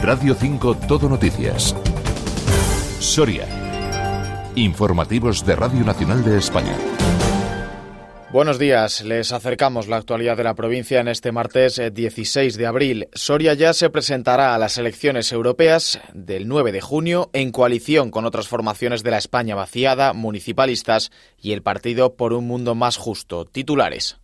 Radio 5 Todo Noticias. Soria. Informativos de Radio Nacional de España. Buenos días, les acercamos la actualidad de la provincia en este martes 16 de abril. Soria ya se presentará a las elecciones europeas del 9 de junio en coalición con otras formaciones de la España vaciada, municipalistas y el Partido por un Mundo Más Justo. Titulares.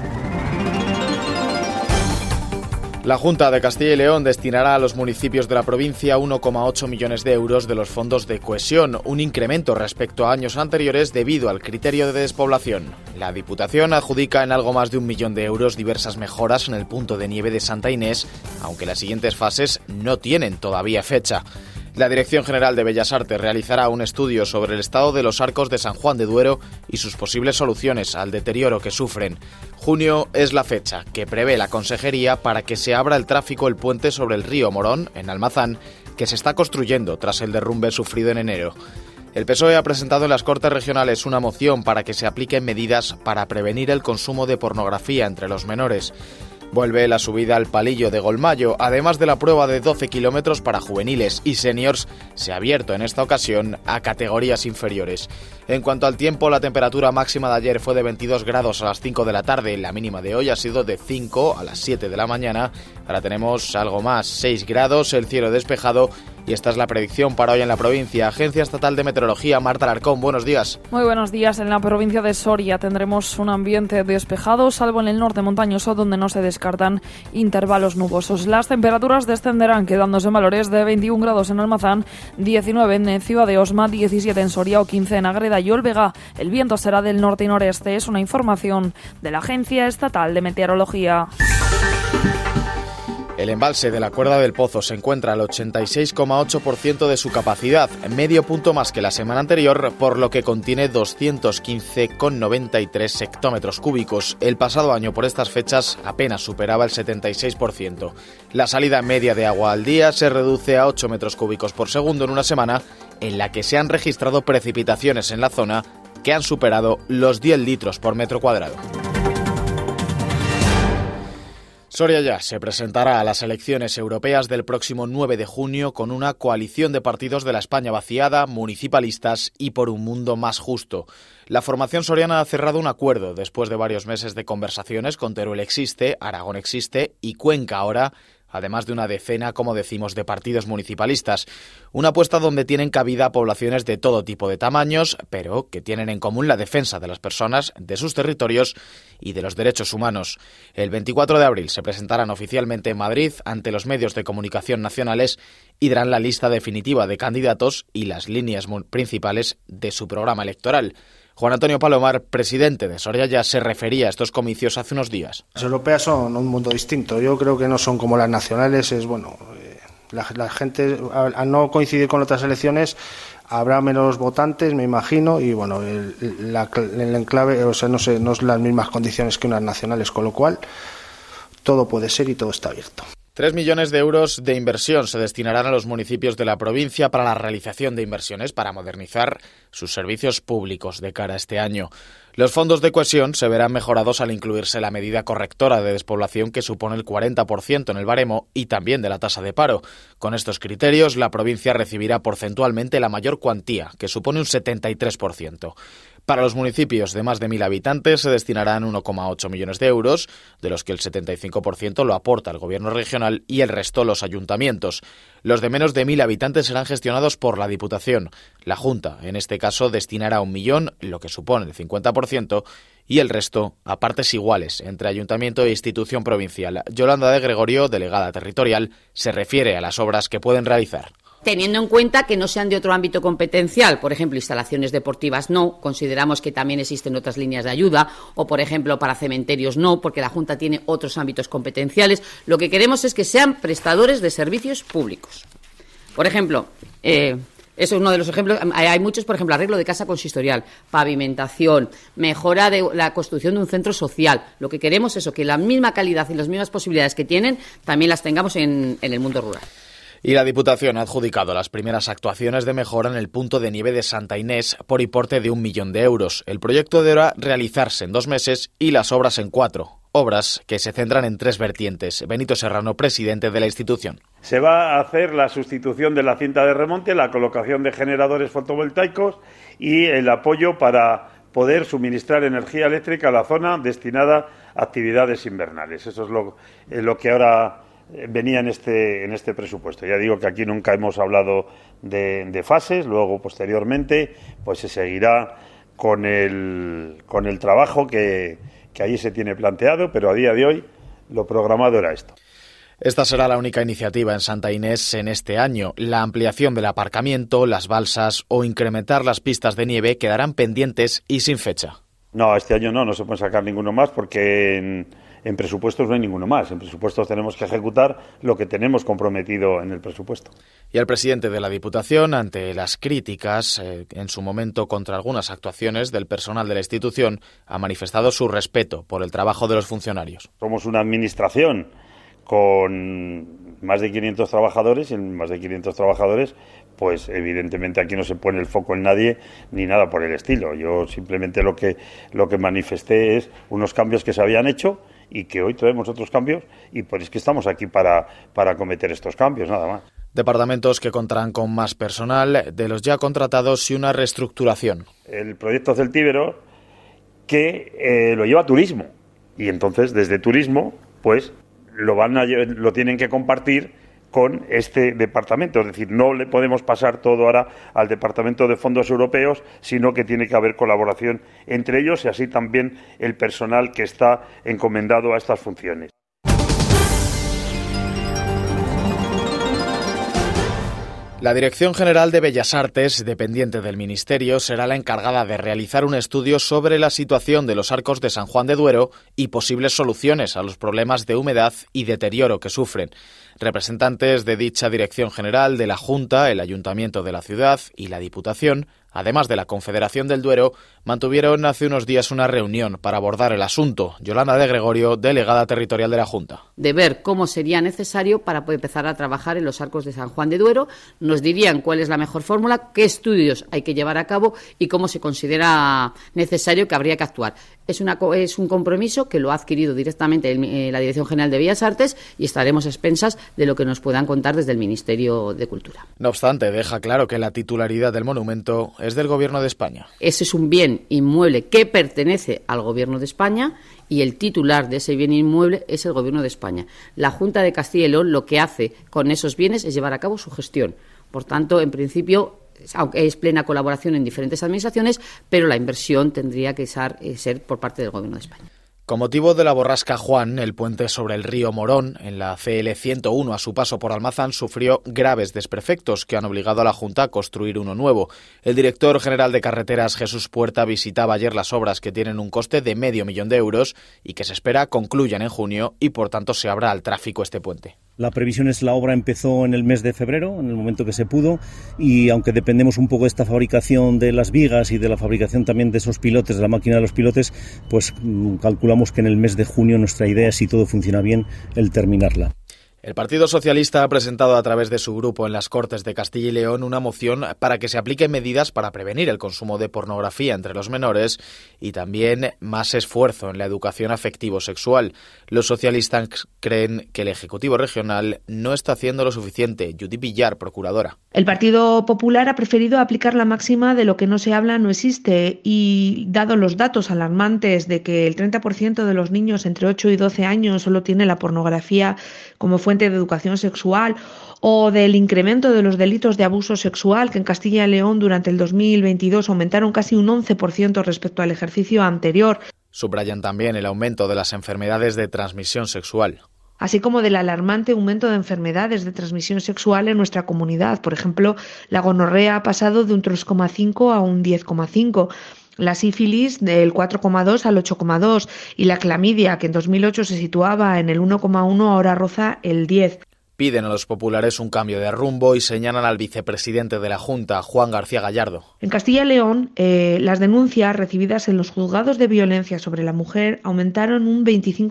La Junta de Castilla y León destinará a los municipios de la provincia 1,8 millones de euros de los fondos de cohesión, un incremento respecto a años anteriores debido al criterio de despoblación. La Diputación adjudica en algo más de 1 millón de euros diversas mejoras en el punto de nieve de Santa Inés, aunque las siguientes fases no tienen todavía fecha. La Dirección General de Bellas Artes realizará un estudio sobre el estado de los arcos de San Juan de Duero y sus posibles soluciones al deterioro que sufren. Junio es la fecha que prevé la Consejería para que se abra el tráfico el puente sobre el río Morón, en Almazán, que se está construyendo tras el derrumbe sufrido en enero. El PSOE ha presentado en las Cortes Regionales una moción para que se apliquen medidas para prevenir el consumo de pornografía entre los menores. Vuelve la subida al Palillo de Golmayo, además de la prueba de 12 kilómetros para juveniles y seniors, se ha abierto en esta ocasión a categorías inferiores. En cuanto al tiempo, la temperatura máxima de ayer fue de 22 grados a las 5 de la tarde, la mínima de hoy ha sido de 5 a las 7 de la mañana. Ahora tenemos algo más, 6 grados, el cielo despejado y esta es la predicción para hoy en la provincia. Agencia Estatal de Meteorología, Marta Alarcón, buenos días. Muy buenos días. En la provincia de Soria tendremos un ambiente despejado, salvo en el norte montañoso, donde no se descartan intervalos nubosos. Las temperaturas descenderán, quedándose en valores de 21 grados en Almazán, 19 en Ciudad de Osma, 17 en Soria o 15 en Agreda y Olvega. El viento será del norte y noreste. Es una información de la Agencia Estatal de Meteorología. El embalse de la Cuerda del Pozo se encuentra al 86,8% de su capacidad, medio punto más que la semana anterior, por lo que contiene 215,93 hectómetros cúbicos. El pasado año por estas fechas apenas superaba el 76%. La salida media de agua al día se reduce a 8 metros cúbicos por segundo en una semana en la que se han registrado precipitaciones en la zona que han superado los 10 litros por metro cuadrado. Soria ya se presentará a las elecciones europeas del próximo 9 de junio con una coalición de partidos de la España vaciada, municipalistas y por un mundo más justo. La formación soriana ha cerrado un acuerdo después de varios meses de conversaciones con Teruel existe, Aragón existe y Cuenca ahora, además de una decena, como decimos, de partidos municipalistas. Una apuesta donde tienen cabida poblaciones de todo tipo de tamaños, pero que tienen en común la defensa de las personas, de sus territorios y de los derechos humanos. El 24 de abril se presentarán oficialmente en Madrid ante los medios de comunicación nacionales y darán la lista definitiva de candidatos y las líneas principales de su programa electoral. Juan Antonio Palomar, presidente de Soria ya, se refería a estos comicios hace unos días. Las europeas son un mundo distinto. Yo creo que no son como las nacionales. La gente, al no coincidir con otras elecciones, habrá menos votantes, me imagino, y el enclave, no es las mismas condiciones que unas nacionales, con lo cual todo puede ser y todo está abierto. 3 millones de euros de inversión se destinarán a los municipios de la provincia para la realización de inversiones para modernizar sus servicios públicos de cara a este año. Los fondos de cohesión se verán mejorados al incluirse la medida correctora de despoblación que supone el 40% en el baremo y también de la tasa de paro. Con estos criterios, la provincia recibirá porcentualmente la mayor cuantía, que supone un 73%. Para los municipios de más de 1.000 habitantes se destinarán 1,8 millones de euros, de los que el 75% lo aporta el Gobierno regional y el resto los ayuntamientos. Los de menos de 1.000 habitantes serán gestionados por la Diputación. La Junta, en este caso, destinará 1 millón, lo que supone el 50%, y el resto a partes iguales entre ayuntamiento e institución provincial. Yolanda de Gregorio, delegada territorial, se refiere a las obras que pueden realizar. Teniendo en cuenta que no sean de otro ámbito competencial, por ejemplo, instalaciones deportivas no, consideramos que también existen otras líneas de ayuda, o por ejemplo para cementerios no, porque la Junta tiene otros ámbitos competenciales. Lo que queremos es que sean prestadores de servicios públicos. Por ejemplo, eso es uno de los ejemplos, hay muchos, por ejemplo, arreglo de casa consistorial, pavimentación, mejora de la construcción de un centro social. Lo que queremos es eso, que la misma calidad y las mismas posibilidades que tienen también las tengamos en el mundo rural. Y la Diputación ha adjudicado las primeras actuaciones de mejora en el punto de nieve de Santa Inés por importe de 1 millón de euros. El proyecto deberá realizarse en 2 meses y las obras en 4. Obras que se centran en 3 vertientes. Benito Serrano, presidente de la institución. Se va a hacer la sustitución de la cinta de remonte, la colocación de generadores fotovoltaicos y el apoyo para poder suministrar energía eléctrica a la zona destinada a actividades invernales. Eso es lo que ahora venía en este presupuesto. Ya digo que aquí nunca hemos hablado de fases, luego posteriormente pues se seguirá con el trabajo que allí se tiene planteado, pero a día de hoy lo programado era esto. Esta será la única iniciativa en Santa Inés en este año. La ampliación del aparcamiento, las balsas o incrementar las pistas de nieve quedarán pendientes y sin fecha. No, este año no se puede sacar ninguno más porque en presupuestos no hay ninguno más. En presupuestos tenemos que ejecutar lo que tenemos comprometido en el presupuesto. Y el presidente de la Diputación, ante las críticas en su momento contra algunas actuaciones del personal de la institución, ha manifestado su respeto por el trabajo de los funcionarios. Somos una administración con más de 500 trabajadores y en más de 500 trabajadores pues evidentemente aquí no se pone el foco en nadie ni nada por el estilo. Yo simplemente lo que manifesté es unos cambios que se habían hecho y que hoy traemos otros cambios y pues es que estamos aquí para acometer estos cambios, nada más. Departamentos que contarán con más personal de los ya contratados y una reestructuración. El proyecto Celtíbero que lo lleva turismo y entonces desde turismo pues lo tienen que compartir con este departamento, es decir, no le podemos pasar todo ahora al Departamento de Fondos Europeos, sino que tiene que haber colaboración entre ellos y así también el personal que está encomendado a estas funciones. La Dirección General de Bellas Artes, dependiente del Ministerio, será la encargada de realizar un estudio sobre la situación de los arcos de San Juan de Duero y posibles soluciones a los problemas de humedad y deterioro que sufren. Representantes de dicha Dirección General, de la Junta, el Ayuntamiento de la ciudad y la Diputación, además de la Confederación del Duero, mantuvieron hace unos días una reunión para abordar el asunto. Yolanda de Gregorio, delegada territorial de la Junta. De ver cómo sería necesario para poder empezar a trabajar en los arcos de San Juan de Duero, nos dirían cuál es la mejor fórmula, qué estudios hay que llevar a cabo y cómo se considera necesario que habría que actuar. Es un compromiso que lo ha adquirido directamente la Dirección General de Bellas Artes y estaremos a expensas de lo que nos puedan contar desde el Ministerio de Cultura. No obstante, deja claro que la titularidad del monumento es del Gobierno de España. Ese es un bien inmueble que pertenece al Gobierno de España y el titular de ese bien inmueble es el Gobierno de España. La Junta de Castilla y León lo que hace con esos bienes es llevar a cabo su gestión. Por tanto, en principio, aunque es plena colaboración en diferentes administraciones, pero la inversión tendría que ser por parte del Gobierno de España. Con motivo de la borrasca Juan, el puente sobre el río Morón, en la CL 101 a su paso por Almazán, sufrió graves desperfectos que han obligado a la Junta a construir uno nuevo. El director general de Carreteras, Jesús Puerta, visitaba ayer las obras que tienen un coste de $500,000 euros y que se espera concluyan en junio y por tanto se abra al tráfico este puente. La previsión es la obra empezó en el mes de febrero, en el momento que se pudo, y aunque dependemos un poco de esta fabricación de las vigas y de la fabricación también de esos pilotes, de la máquina de los pilotes, pues calculamos que en el mes de junio nuestra idea, si todo funciona bien, el terminarla. El Partido Socialista ha presentado a través de su grupo en las Cortes de Castilla y León una moción para que se apliquen medidas para prevenir el consumo de pornografía entre los menores y también más esfuerzo en la educación afectivo-sexual. Los socialistas creen que el Ejecutivo Regional no está haciendo lo suficiente. Judith Villar, procuradora. El Partido Popular ha preferido aplicar la máxima de lo que no se habla no existe y, dado los datos alarmantes de que el 30% de los niños entre 8 y 12 años solo tiene la pornografía como fuente de educación sexual, o del incremento de los delitos de abuso sexual, que en Castilla y León durante el 2022 aumentaron casi un 11% respecto al ejercicio anterior. Subrayan también el aumento de las enfermedades de transmisión sexual. Así como del alarmante aumento de enfermedades de transmisión sexual en nuestra comunidad. Por ejemplo, la gonorrea ha pasado de un 3,5 a un 10,5. La sífilis del 4,2 al 8,2 y la clamidia, que en 2008 se situaba en el 1,1, ahora roza el 10. Piden a los populares un cambio de rumbo y señalan al vicepresidente de la Junta, Juan García Gallardo. En Castilla y León, las denuncias recibidas en los juzgados de violencia sobre la mujer aumentaron un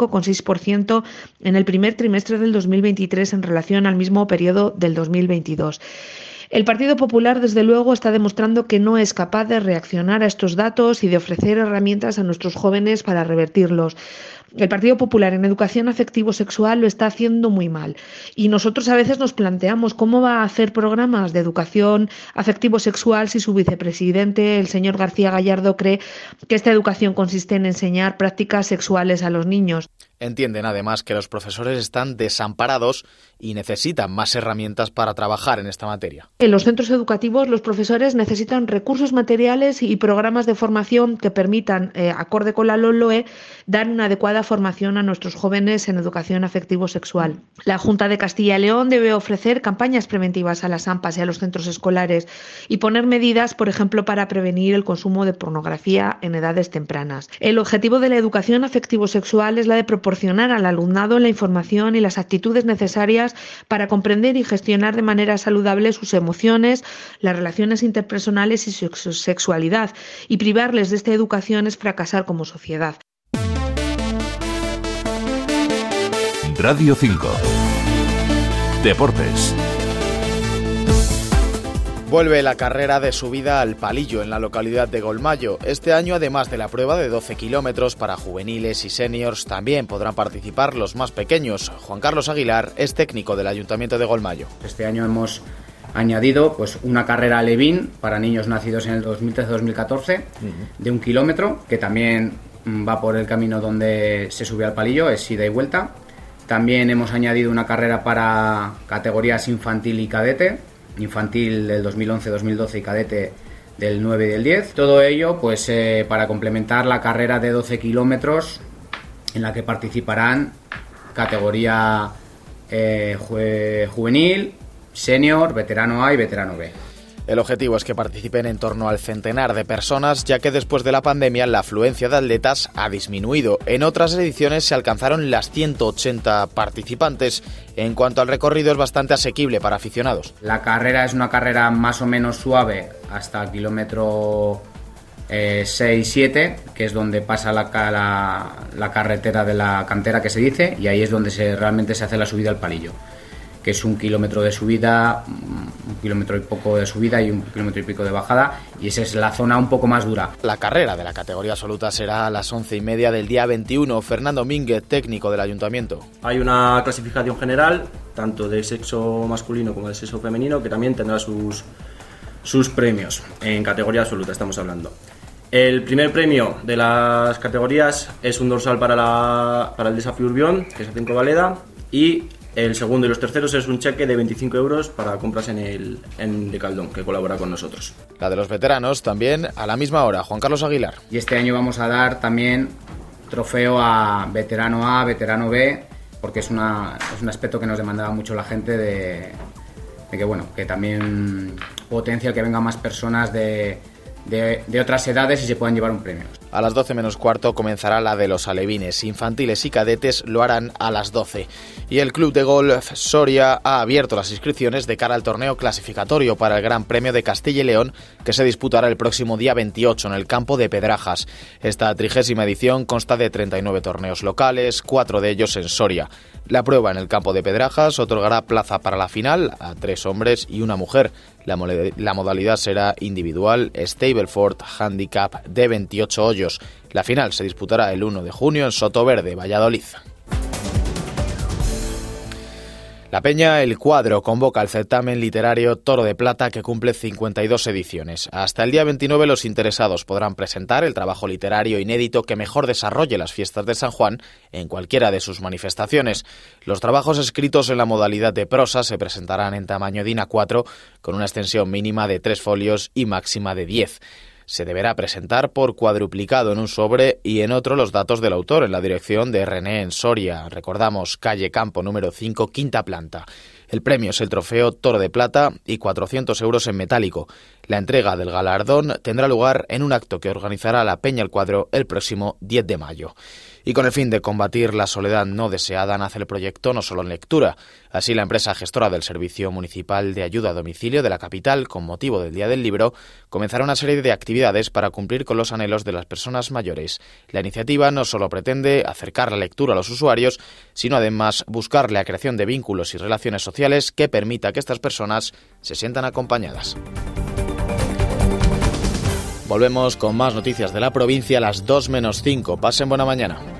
25,6% en el primer trimestre del 2023 en relación al mismo periodo del 2022. El Partido Popular, desde luego, está demostrando que no es capaz de reaccionar a estos datos y de ofrecer herramientas a nuestros jóvenes para revertirlos. El Partido Popular en educación afectivo-sexual lo está haciendo muy mal. Y nosotros a veces nos planteamos cómo va a hacer programas de educación afectivo-sexual si su vicepresidente, el señor García Gallardo, cree que esta educación consiste en enseñar prácticas sexuales a los niños. Entienden además que los profesores están desamparados y necesitan más herramientas para trabajar en esta materia. En los centros educativos los profesores necesitan recursos materiales y programas de formación que permitan, acorde con la LOMLOE, dar una adecuada formación a nuestros jóvenes en educación afectivo-sexual. La Junta de Castilla y León debe ofrecer campañas preventivas a las AMPAs y a los centros escolares y poner medidas, por ejemplo, para prevenir el consumo de pornografía en edades tempranas. El objetivo de la educación afectivo-sexual es la de proporcionar al alumnado la información y las actitudes necesarias para comprender y gestionar de manera saludable sus emociones, las relaciones interpersonales y su sexualidad, y privarles de esta educación es fracasar como sociedad. Radio 5. Deportes. Vuelve la carrera de subida al Palillo en la localidad de Golmayo. Este año, además de la prueba de 12 kilómetros para juveniles y seniors, también podrán participar los más pequeños. Juan Carlos Aguilar es técnico del Ayuntamiento de Golmayo. Este año hemos añadido una carrera alevín para niños nacidos en el 2013-2014 de 1 kilómetro, que también va por el camino donde se sube al Palillo, es ida y vuelta. También hemos añadido una carrera para categorías infantil y cadete, infantil del 2011-2012 y cadete del 9 y del 10. Todo ello para complementar la carrera de 12 kilómetros en la que participarán categoría juvenil, senior, veterano A y veterano B. El objetivo es que participen en torno al centenar de personas, ya que después de la pandemia la afluencia de atletas ha disminuido. En otras ediciones se alcanzaron las 180 participantes. En cuanto al recorrido, es bastante asequible para aficionados. La carrera es una carrera más o menos suave hasta el kilómetro 6-7, que es donde pasa la carretera de la cantera, que se dice, y ahí es donde realmente se hace la subida al Palillo, que es 1 kilómetro de subida, 1 kilómetro y poco de subida y 1 kilómetro y pico de bajada, y esa es la zona un poco más dura. La carrera de la categoría absoluta será a las 11:30 del día 21. Fernando Mínguez, técnico del Ayuntamiento. Hay una clasificación general, tanto de sexo masculino como de sexo femenino, que también tendrá sus premios, en categoría absoluta estamos hablando. El primer premio de las categorías es un dorsal para el desafío Urbión, que se hace en Covaleda, y el segundo y los terceros es un cheque de 25 euros para compras en Decaldón, que colabora con nosotros. La de los veteranos también a la misma hora. Juan Carlos Aguilar. Y este año vamos a dar también trofeo a veterano A, veterano B, porque es un aspecto que nos demandaba mucho la gente de que también potencia el que vengan más personas de otras edades y se puedan llevar un premio. A las 12 menos cuarto comenzará la de los alevines. Infantiles y cadetes lo harán a las 12. Y el Club de Golf Soria ha abierto las inscripciones de cara al torneo clasificatorio para el Gran Premio de Castilla y León, que se disputará el próximo día 28 en el campo de Pedrajas. Esta 30ª edición consta de 39 torneos locales, 4 de ellos en Soria. La prueba en el campo de Pedrajas otorgará plaza para la final a 3 hombres y una mujer. La modalidad será individual, Stableford Handicap de 28 hoyos. La final se disputará el 1 de junio en Sotoverde, Valladolid. La Peña El Cuadro convoca el certamen literario Toro de Plata, que cumple 52 ediciones. Hasta el día 29 los interesados podrán presentar el trabajo literario inédito que mejor desarrolle las fiestas de San Juan en cualquiera de sus manifestaciones. Los trabajos escritos en la modalidad de prosa se presentarán en tamaño DIN A4 con una extensión mínima de 3 folios y máxima de 10. Se deberá presentar por cuadruplicado en un sobre y en otro los datos del autor en la dirección de René en Soria. Recordamos, calle Campo número 5, quinta planta. El premio es el trofeo Toro de Plata y 400 euros en metálico. La entrega del galardón tendrá lugar en un acto que organizará la Peña El Cuadro el próximo 10 de mayo. Y con el fin de combatir la soledad no deseada nace el proyecto No Solo en Lectura. Así, la empresa gestora del Servicio Municipal de Ayuda a Domicilio de la capital, con motivo del Día del Libro, comenzará una serie de actividades para cumplir con los anhelos de las personas mayores. La iniciativa no solo pretende acercar la lectura a los usuarios, sino además buscar la creación de vínculos y relaciones sociales que permita que estas personas se sientan acompañadas. Volvemos con más noticias de la provincia a las 2 menos 5. Pasen buena mañana.